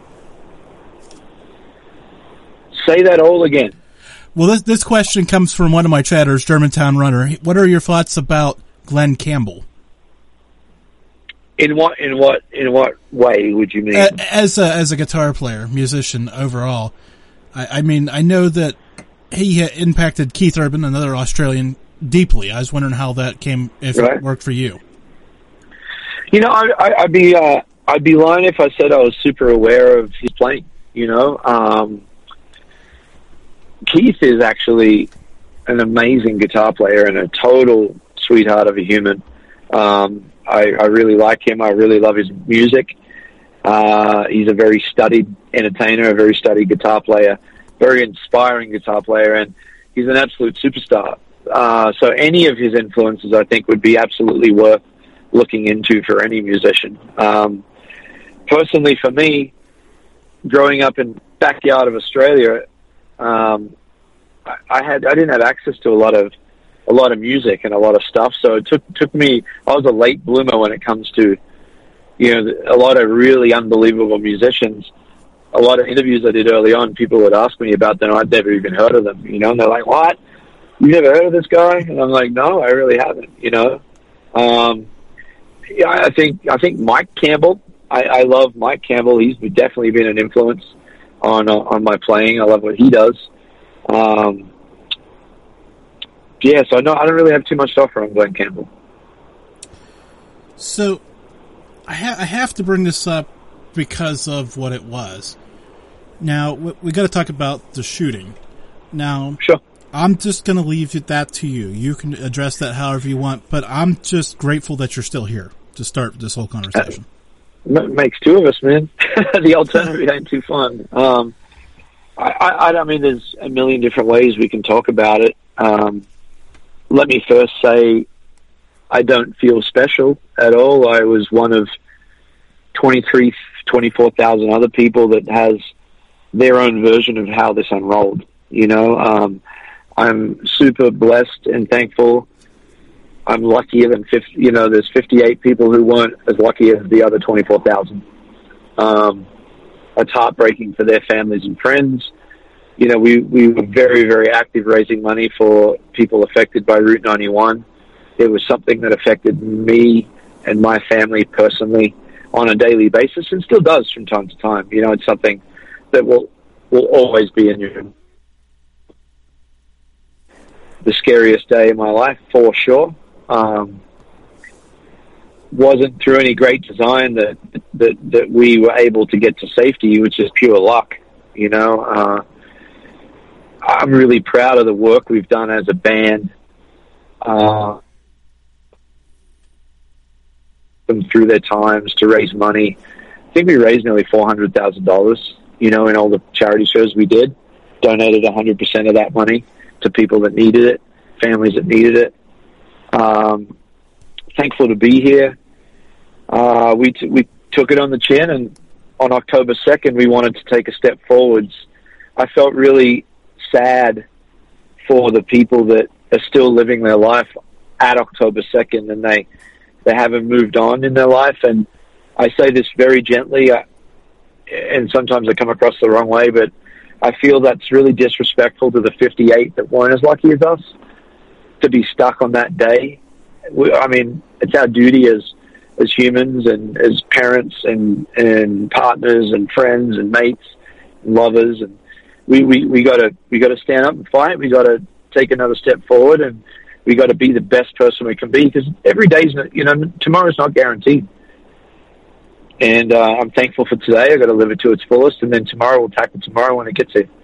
Say that all again. Well, this question comes from one of my chatters, Germantown Runner. What are your thoughts about Glen Campbell? In what way would you mean? As a guitar player, musician overall, I mean, I know that he impacted Keith Urban, another Australian, deeply. I was wondering how that came, if it worked for you. You know, I'd be lying if I said I was super aware of his playing. You know, Keith is actually an amazing guitar player and a total sweetheart of a human. I really like him. I really love his music. He's a very studied entertainer, a very studied guitar player, very inspiring guitar player, and he's an absolute superstar. So any of his influences, I think, would be absolutely worth looking into for any musician. Personally, for me, growing up in the backyard of Australia, I didn't have access to a lot of music and a lot of stuff. So it took me. I was a late bloomer when it comes to, you know, a lot of really unbelievable musicians. A lot of interviews I did early on, people would ask me about them. I'd never even heard of them, you know, and they're like, "What? You never heard of this guy?" And I'm like, "No, I really haven't." You know, yeah, I think Mike Campbell. I love Mike Campbell. He's definitely been an influence on my playing. I love what he does. Yeah, so I don't really have too much to offer on Glen Campbell. So I have to bring this up because of what it was. Now, we got to talk about the shooting. Now, Sure. I'm just going to leave that to you. You can address that however you want, but I'm just grateful that you're still here to start this whole conversation. Makes two of us, man. The alternative ain't too fun. I mean, there's a million different ways we can talk about it. Let me first say, I don't feel special at all. I was one of 24,000 other people that has their own version of how this unrolled. You know, I'm super blessed and thankful. I'm luckier than 50, you know, there's 58 people who weren't as lucky as the other 24,000. It's heartbreaking for their families and friends. You know, we were very, very active raising money for people affected by Route 91. It was something that affected me and my family personally on a daily basis, and still does from time to time. You know, it's something that will always be in your... The scariest day of my life, for sure. Wasn't through any great design that we were able to get to safety, which is pure luck. You know, I'm really proud of the work we've done as a band. Them through their times to raise money. I think we raised nearly $400,000, you know, in all the charity shows we did. Donated 100% of that money to people that needed it, families that needed it. Thankful to be here. We took it on the chin, and on October 2nd, we wanted to take a step forwards. I felt really sad for the people that are still living their life at October 2nd, and they haven't moved on in their life. And I say this very gently, and sometimes I come across the wrong way, but I feel that's really disrespectful to the 58 that weren't as lucky as us to be stuck on that day. I mean, it's our duty as humans and as parents and partners and friends and mates and lovers, and we gotta stand up and fight. We gotta take another step forward, and we got to be the best person we can be, because every day's, you know, tomorrow's not guaranteed. And I'm thankful for today. I got to live it to its fullest, and then tomorrow we'll tackle tomorrow when it gets here.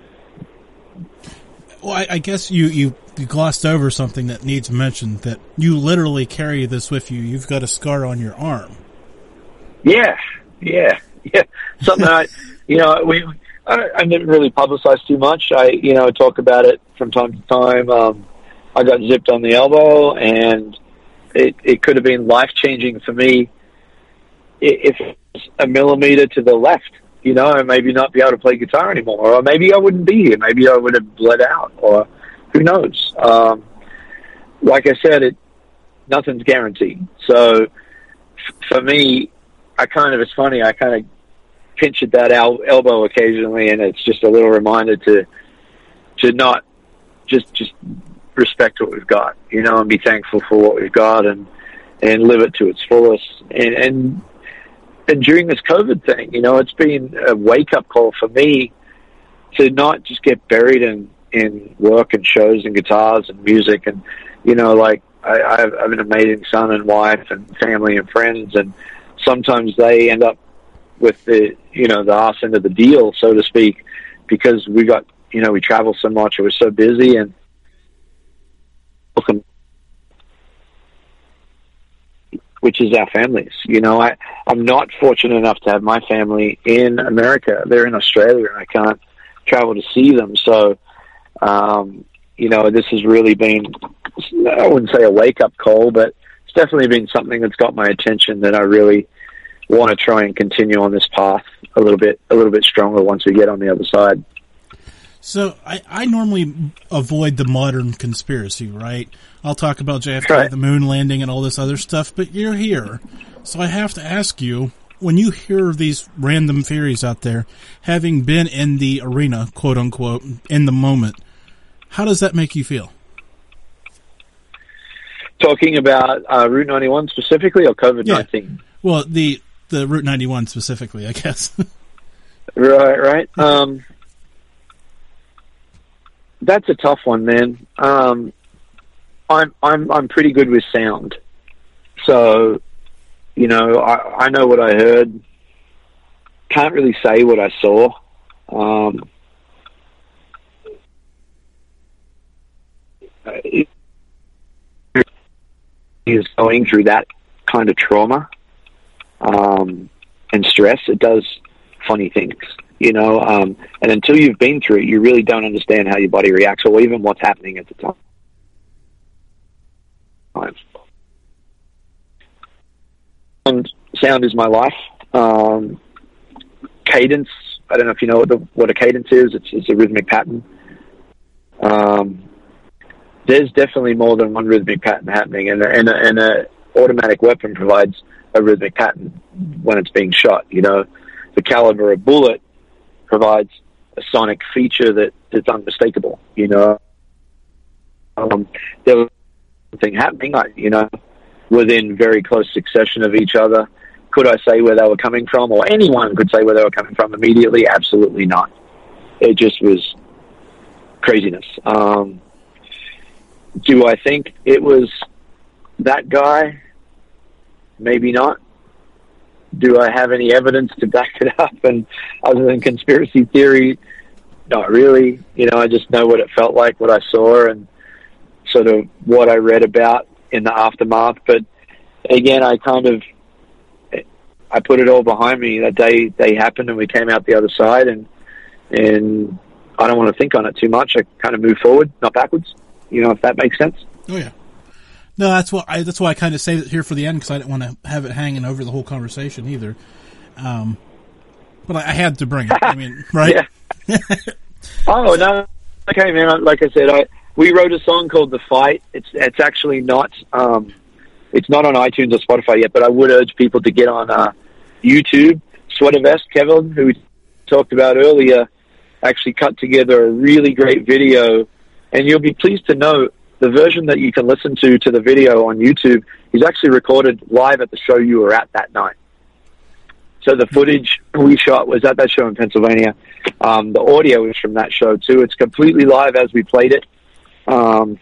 Well, I guess you glossed over something that needs mentioned, that you literally carry this with you. You've got a scar on your arm. Yeah. Something I didn't really publicize too much. I talk about it from time to time. I got zipped on the elbow, and it could have been life-changing for me if it was a millimeter to the left, you know, and maybe not be able to play guitar anymore, or maybe I wouldn't be here. Maybe I would have bled out, or who knows. Like I said, nothing's guaranteed. So for me, it's funny, I kind of pinch at that elbow occasionally, and it's just a little reminder to not just respect what we've got, you know, and be thankful for what we've got, and live it to its fullest. And during this COVID thing, you know, it's been a wake-up call for me to not just get buried in work and shows and guitars and music. And, you know, like, I have an amazing son and wife and family and friends, and sometimes they end up with the arse end of the deal, so to speak, because we travel so much, and we're so busy, and which is our families. You know, I'm not fortunate enough to have my family in America. They're in Australia, and I can't travel to see them. So, this has really been, I wouldn't say a wake-up call, but it's definitely been something that's got my attention, that I really want to try and continue on this path a little bit stronger once we get on the other side. So I normally avoid the modern conspiracy, right? I'll talk about JFK, right, the moon landing, and all this other stuff, but you're here. So I have to ask you, when you hear these random theories out there, having been in the arena, quote unquote, in the moment, how does that make you feel? Talking about Route 91 specifically, or COVID-19? Yeah. Well, the Route 91 specifically, I guess. Right. That's a tough one, man. I'm pretty good with sound, so I know what I heard. Can't really say what I saw. Is going through that kind of trauma and stress, it does funny things, you know, and until you've been through it, you really don't understand how your body reacts or even what's happening at the time. And sound is my life. Cadence, I don't know if you know what a cadence is. It's a rhythmic pattern. There's definitely more than one rhythmic pattern happening, and a automatic weapon provides a rhythmic pattern when it's being shot. You know, the caliber of bullet provides a sonic feature that's unmistakable. You know, there was something happening, you know, within very close succession of each other. Could I say where they were coming from, or anyone could say where they were coming from immediately? Absolutely not. It just was craziness. Do I think it was that guy? Maybe not. Do I have any evidence to back it up? And other than conspiracy theory, not really. You know, I just know what it felt like, what I saw, and sort of what I read about in the aftermath. But again, I put it all behind me. That day they happened, and we came out the other side, and I don't want to think on it too much. I kind of move forward, not backwards. You know, if that makes sense. Oh yeah. No, that's why I kind of saved it here for the end, because I didn't want to have it hanging over the whole conversation either. But I had to bring it. I mean, right? Yeah. Oh no, okay, man. Like I said, we wrote a song called "The Fight." It's actually not. It's not on iTunes or Spotify yet, but I would urge people to get on YouTube. Sweater Vest, Kevin, who we talked about earlier, actually cut together a really great video. And you'll be pleased to know the version that you can listen to the video on YouTube is actually recorded live at the show you were at that night. So the footage we shot was at that show in Pennsylvania. The audio is from that show too. It's completely live as we played it. And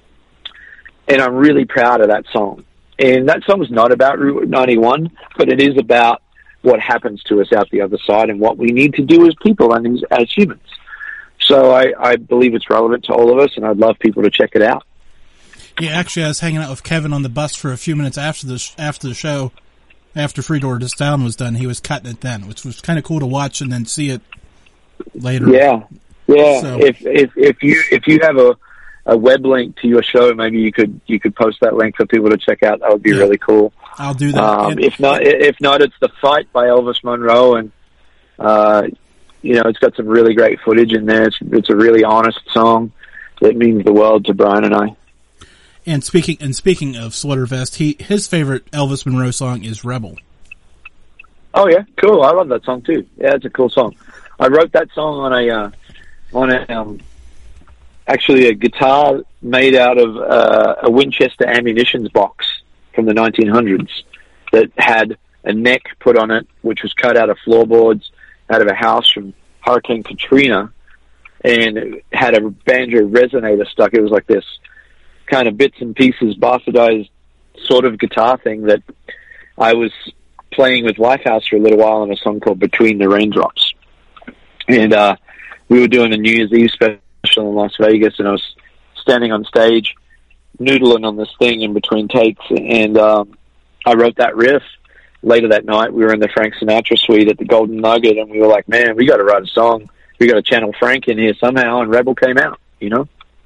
I'm really proud of that song. And that song is not about Route 91, but it is about what happens to us out the other side and what we need to do as people and as humans. So I believe it's relevant to all of us, and I'd love people to check it out. Yeah, actually, I was hanging out with Kevin on the bus for a few minutes after the show, after Free Door to Sound was done. He was cutting it then, which was kind of cool to watch and then see it later. Yeah. So. If you have a web link to your show, maybe you could post that link for people to check out. That would be really cool. I'll do that. If not, it's The Fight by Elvis Monroe, and you know, it's got some really great footage in there. It's a really honest song that means the world to Brian and I. And speaking of Sweater Vest, his favorite Elvis Monroe song is Rebel. Oh yeah, cool. I love that song too. Yeah, it's a cool song. I wrote that song on actually a guitar made out of a Winchester ammunitions box from the 1900s that had a neck put on it, which was cut out of floorboards out of a house from Hurricane Katrina, and it had a banjo resonator stuck. It was like this kind of bits and pieces bastardized sort of guitar thing that I was playing with Lifehouse for a little while on a song called Between the Raindrops. And we were doing a New Year's Eve special in Las Vegas, and I was standing on stage noodling on this thing in between takes, and I wrote that riff. Later that night, we were in the Frank Sinatra suite at the Golden Nugget, and we were like, man, we got to write a song. We got to channel Frank in here somehow, and Rebel came out, you know?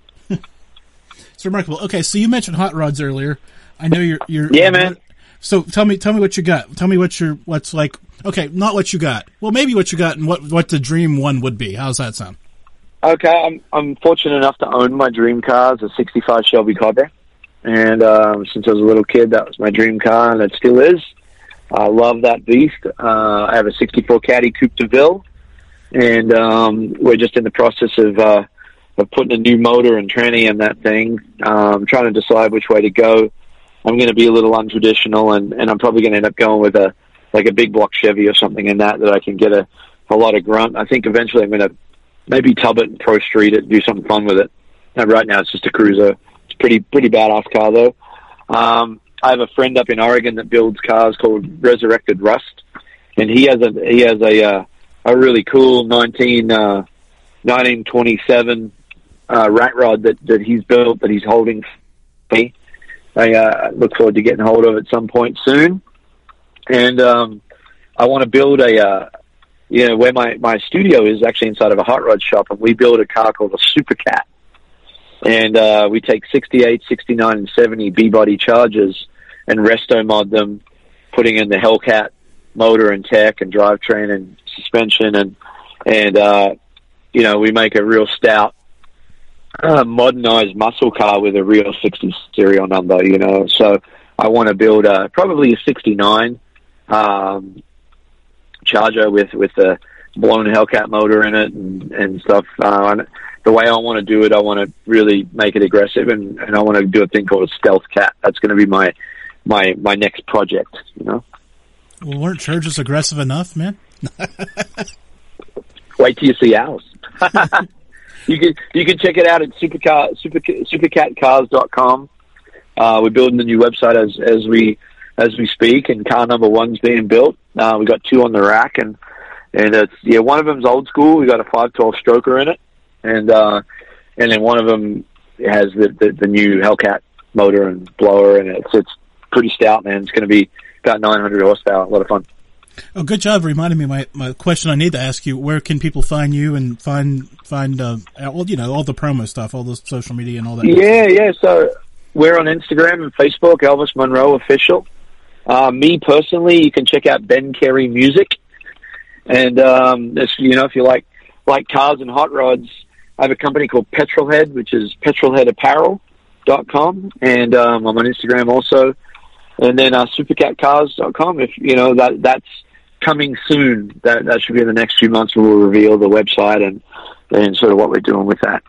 It's remarkable. Okay, so you mentioned hot rods earlier. I know you're yeah, man. So tell me what you got. Tell me what's like. Okay, not what you got. Well, maybe what you got and what the dream one would be. How's that sound? Okay, I'm fortunate enough to own my dream car. It's a '65 Shelby Cobra, and since I was a little kid, that was my dream car, and it still is. I love that beast. I have a '64 Caddy Coupe de Ville, and we're just in the process of putting a new motor and tranny in that thing. Trying to decide which way to go. I'm going to be a little untraditional, and I'm probably going to end up going with a big block Chevy or something in that I can get a lot of grunt. I think eventually I'm going to maybe tub it and Pro Street it and do something fun with it. And right now it's just a cruiser. It's a pretty badass car though. I have a friend up in Oregon that builds cars called Resurrected Rust, and he has a really cool 1927 rat rod that he's built, that he's holding for me. I look forward to getting hold of at some point soon. And I want to build where my studio is actually inside of a hot rod shop, and we build a car called a Super Cat. And we take 68, 69, and 70 B-body Chargers and resto mod them, putting in the Hellcat motor and tech and drivetrain and suspension, and we make a real stout, modernized muscle car with a real 60 serial number, So I want to build probably a 69 Charger with a blown Hellcat motor in it and stuff. The way I want to do it, I want to really make it aggressive, and I want to do a thing called a Stealth Cat. That's going to be my next project, Well, weren't Chargers aggressive enough, man? Wait till you see ours. You can check it out at supercatcars.com. We're building a new website as we speak, and car number 1's being built. We got 2 on the rack, and it's one of them's old school. We got a 512 stroker in it, and then one of them has the new Hellcat motor and blower, and it's pretty stout, man. It's going to be about 900 horsepower. A lot of fun. Oh, good job reminding me my question I need to ask you. Where can people find you and find all the promo stuff, all the social media and all that? Yeah. So we're on Instagram and Facebook, Elvis Monroe Official. Me personally, you can check out Ben Carey Music. And, if you like cars and hot rods, I have a company called Petrolhead, which is petrolheadapparel.com. And, I'm on Instagram also. And then, supercatcars.com. If, that's coming soon. That should be in the next few months. We'll reveal the website and sort of what we're doing with that.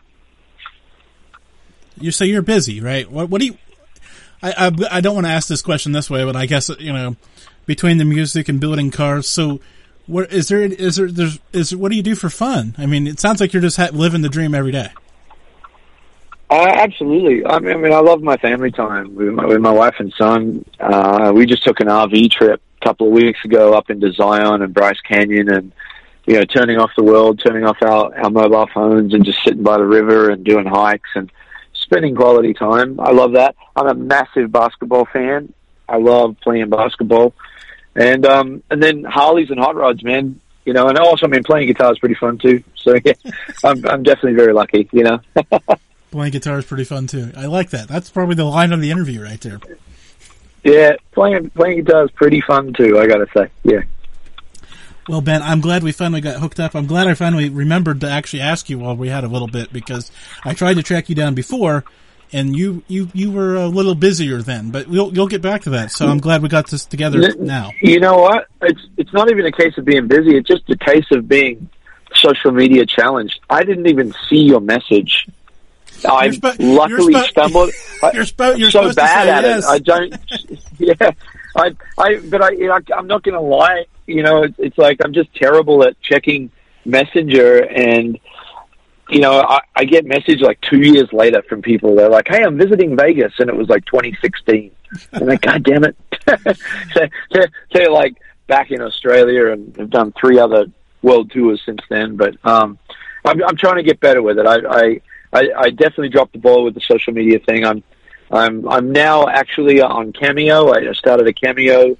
You say you're busy, right? What do you, I don't want to ask this question this way, but I guess, between the music and building cars. So what do you do for fun? I mean, it sounds like you're just living the dream every day. Absolutely. I mean, I love my family time with my wife and son. We just took an RV trip a couple of weeks ago up into Zion and Bryce Canyon, and, turning off the world, turning off our mobile phones and just sitting by the river and doing hikes and spending quality time. I love that. I'm a massive basketball fan. I love playing basketball. And then Harleys and hot rods, man. And also, playing guitar is pretty fun too. So yeah, I'm definitely very lucky, Playing guitar is pretty fun too. I like that. That's probably the line of the interview right there. Yeah, playing guitar is pretty fun too, I gotta say. Yeah. Well, Ben, I'm glad we finally got hooked up. I'm glad I finally remembered to actually ask you while we had a little bit, because I tried to track you down before, and you were a little busier then. But you'll get back to that. So I'm glad we got this together now. You know what? It's not even a case of being busy. It's just a case of being social media challenged. I didn't even see your message. I luckily stumbled. You're so bad at yes. it. I don't. Yeah, I'm not going to lie. It's like I'm just terrible at checking Messenger, and I get message like 2 years later from people. They're like, "Hey, I'm visiting Vegas," and it was like 2016. I'm like, "God damn it!" They're like back in Australia, and have done 3 other world tours since then. But I'm trying to get better with it. I definitely dropped the ball with the social media thing. I'm now actually on Cameo. I started a Cameo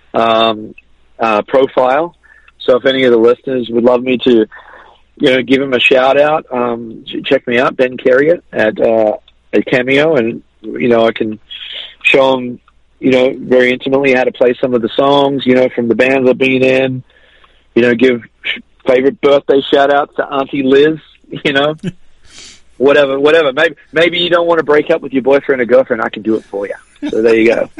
profile. So if any of the listeners would love me to, give them a shout out, check me out, Ben Carey at Cameo, and I can show them, very intimately how to play some of the songs, from the bands I've been in. Give favorite birthday shout outs to Auntie Liz. Whatever. Maybe you don't want to break up with your boyfriend or girlfriend. I can do it for you. So there you go.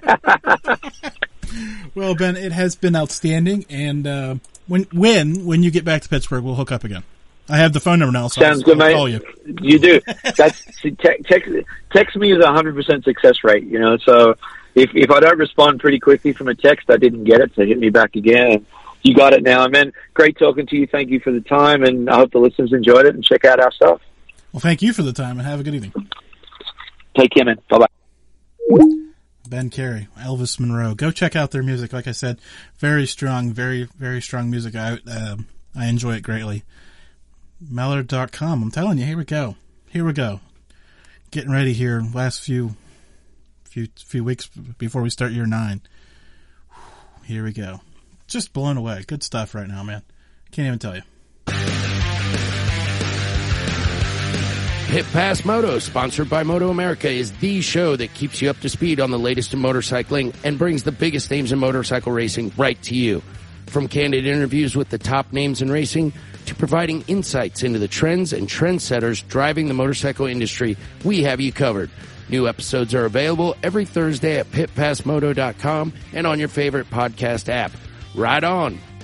Well, Ben, it has been outstanding. And when you get back to Pittsburgh, we'll hook up again. I have the phone number now, so Sounds good, mate. Call you. You do. Text me is 100% success rate. So if I don't respond pretty quickly from a text, I didn't get it. So hit me back again. You got it now, man. Great talking to you. Thank you for the time, and I hope the listeners enjoyed it and check out our stuff. Well, thank you for the time, and have a good evening. Take care, man. Bye-bye. Ben Carey, Elvis Monroe. Go check out their music. Like I said, very strong, very, very strong music. I I enjoy it greatly. Mallard.com. I'm telling you, here we go. Getting ready here. Last few weeks before we start year 9. Here we go. Just blown away. Good stuff right now, man. Can't even tell you. Pit Pass Moto, sponsored by Moto America, is the show that keeps you up to speed on the latest in motorcycling and brings the biggest names in motorcycle racing right to you. From candid interviews with the top names in racing to providing insights into the trends and trendsetters driving the motorcycle industry, we have you covered. New episodes are available every Thursday at pitpassmoto.com and on your favorite podcast app. Ride on!